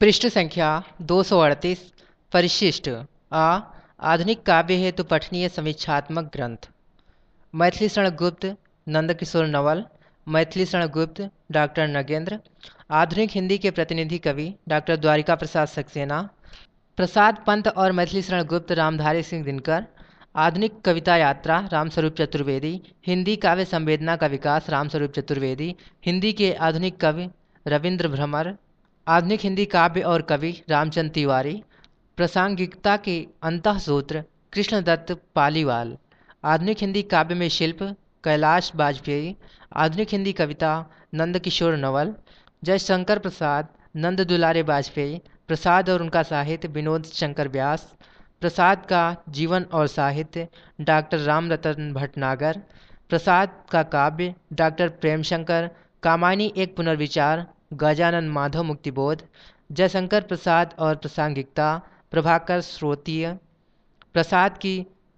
पृष्ठ संख्या 238। परिशिष्ट आ आधुनिक काव्य हेतु पठनीय समीक्षात्मक ग्रंथ। मैथिली शरण गुप्त नंदकिशोर नवल। मैथिली शरण गुप्त डॉक्टर नगेंद्र। आधुनिक हिंदी के प्रतिनिधि कवि डॉक्टर द्वारिका प्रसाद सक्सेना। प्रसाद पंत और मैथिली शरण गुप्त रामधारी सिंह दिनकर। आधुनिक कविता यात्रा रामस्वरूप चतुर्वेदी। हिंदी काव्य संवेदना का विकास रामस्वरूप चतुर्वेदी। हिंदी के आधुनिक कवि रविंद्र भ्रमर। आधुनिक हिंदी काव्य और कवि रामचंद्र तिवारी। प्रासंगिकता के अंतःसूत्र कृष्णदत्त पालीवाल। आधुनिक हिंदी काव्य में शिल्प कैलाश बाजपेयी। आधुनिक हिंदी कविता नंदकिशोर नवल। जयशंकर प्रसाद नंद दुलारे बाजपेयी। प्रसाद और उनका साहित्य विनोद शंकर व्यास। प्रसाद का जीवन और साहित्य डॉक्टर रामरतन भटनागर। प्रसाद का काव्य डॉक्टर प्रेमशंकर। कामायनी एक पुनर्विचार गजानन माधव मुक्तिबोध। जयशंकर प्रसाद और प्रासंगिकता प्रभाकर श्रोतीय। प्रसाद की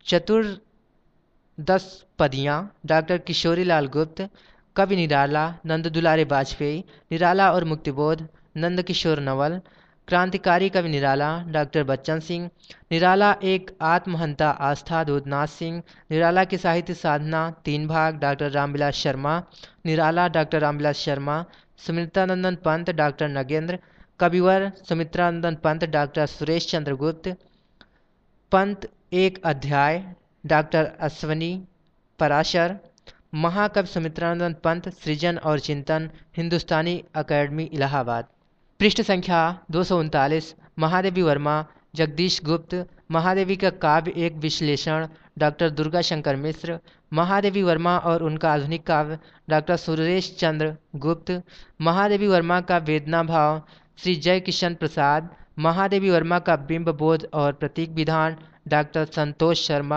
चतुर्दश पदियाँ डॉक्टर किशोरीलाल गुप्त। कवि निराला नंद दुलारे बाजपेयी। निराला और मुक्तिबोध नंदकिशोर नवल। क्रांतिकारी कवि निराला डॉक्टर बच्चन सिंह। निराला एक आत्महंता आस्था दूधनाथ सिंह। निराला की साहित्य साधना 3 भाग doctor Ramvilas Sharma. Nirala doctor Ramvilas Sharma. Sumitranandan Pant doctor Nagendra. कविवर सुमित्रानंदन पंत डॉक्टर सुरेश चंद्र गुप्त। पंत एक अध्याय डॉक्टर अश्वनी पराशर। महाकवि सुमित्रानंदन पंत सृजन और चिंतन हिंदुस्तानी अकेडमी इलाहाबाद। पृष्ठ संख्या 239। महादेवी वर्मा जगदीश गुप्त। महादेवी का काव्य एक विश्लेषण डॉक्टर दुर्गा शंकर मिश्र। महादेवी वर्मा और उनका आधुनिक काव्य डॉक्टर सुरेश चंद्र गुप्त। महादेवी वर्मा का वेदना भाव श्री जय किशन प्रसाद। महादेवी वर्मा का बिंब बोध और प्रतीक विधान डॉक्टर संतोष शर्मा।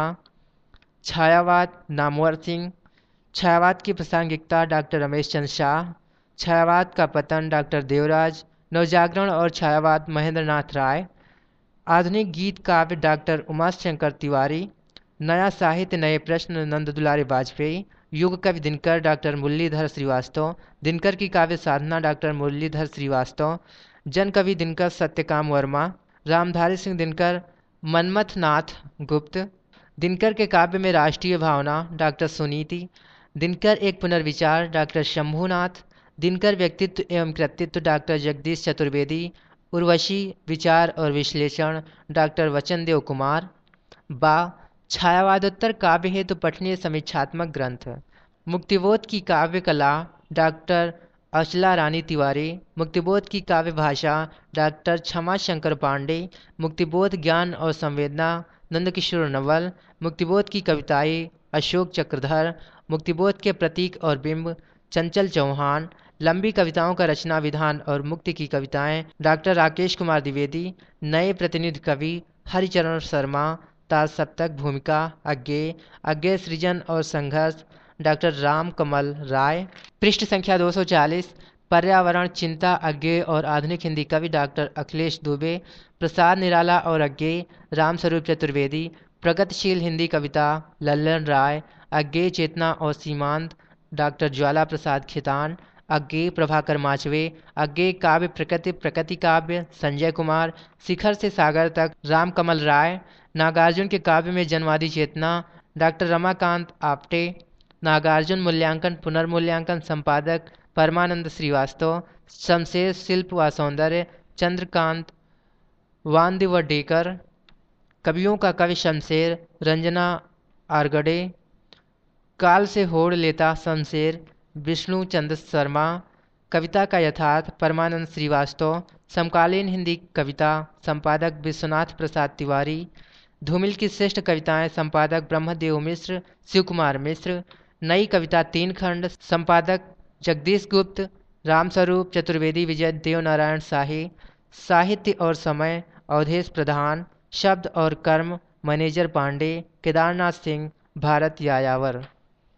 छायावाद नामवर सिंह। छायावाद की प्रासंगिकता डॉक्टर रमेश चंद्र शाह। छायावाद का पतन डॉक्टर देवराज। नवजागरण और छायावाद महेंद्र नाथ राय। आधुनिक गीत काव्य डॉक्टर उमाशंकर तिवारी। नया साहित्य नए प्रश्न नंद दुलारे बाजपेयी। युग कवि दिनकर डॉक्टर मुरलीधर श्रीवास्तव। दिनकर की काव्य साधना डॉक्टर मुरलीधर श्रीवास्तव। जन कवि दिनकर सत्यकाम वर्मा। रामधारी सिंह दिनकर मनमथनाथ गुप्त। दिनकर के काव्य में राष्ट्रीय भावना डॉक्टर सुनीति। दिनकर एक पुनर्विचार डॉक्टर शंभुनाथ। दिनकर व्यक्तित्व एवं कृतित्व डॉक्टर जगदीश चतुर्वेदी। उर्वशी विचार और विश्लेषण डॉक्टर वचनदेव कुमार। बा छायावादोत्तर काव्य हेतु पठनीय समीक्षात्मक ग्रंथ। मुक्तिबोध की काव्य कला डॉक्टर अचला रानी तिवारी। मुक्तिबोध की काव्य भाषा डॉक्टर क्षमा शंकर पांडे। मुक्तिबोध ज्ञान और संवेदना नंदकिशोर नवल। मुक्तिबोध की कविताएं अशोक चक्रधर। मुक्तिबोध के प्रतीक और बिंब चंचल चौहान। लंबी कविताओं का रचना विधान और मुक्ति की कविताएं डॉक्टर राकेश कुमार द्विवेदी। नए प्रतिनिधि कवि हरिचरण शर्मा। ताल सप्तक भूमिका अज्ञेय। अज्ञेय सृजन और संघर्ष डॉक्टर राम कमल राय। पृष्ठ संख्या 240। पर्यावरण चिंता अज्ञेय और आधुनिक हिंदी कवि डॉक्टर अखिलेश दुबे। प्रसाद निराला और अज्ञेय रामस्वरूप चतुर्वेदी। प्रगतिशील हिंदी कविता लल्लन राय। अज्ञेय चेतना और सीमांत डॉक्टर ज्वाला प्रसाद खेतान। अज्ञेय प्रभाकर माचवे। अज्ञेय काव्य प्रकृति प्रकृति काव्य संजय कुमार। शिखर से सागर तक राम कमल राय। नागार्जुन के काव्य में जनवादी चेतना डॉक्टर रमाकांत आप्टे। नागार्जुन मूल्यांकन पुनर्मूल्यांकन संपादक परमानंद श्रीवास्तव। शमशेर शिल्प व सौंदर्य चंद्रकांत वांदिवडेकर। कवियों का कवि शमशेर रंजना आरगड़े। काल से होड़ लेता शमशेर विष्णु चंद्र शर्मा। कविता का यथार्थ परमानंद श्रीवास्तव। समकालीन हिंदी कविता संपादक विश्वनाथ प्रसाद तिवारी। धूमिल की श्रेष्ठ कविताएं संपादक ब्रह्मदेव मिश्र शिव कुमार मिश्र। नई कविता 3 खंड संपादक जगदीश गुप्त रामस्वरूप चतुर्वेदी विजय देव नारायण शाही। साहित्य और समय अवधेश प्रधान। शब्द और कर्म मैनेजर पांडे केदारनाथ सिंह भारत यायावर।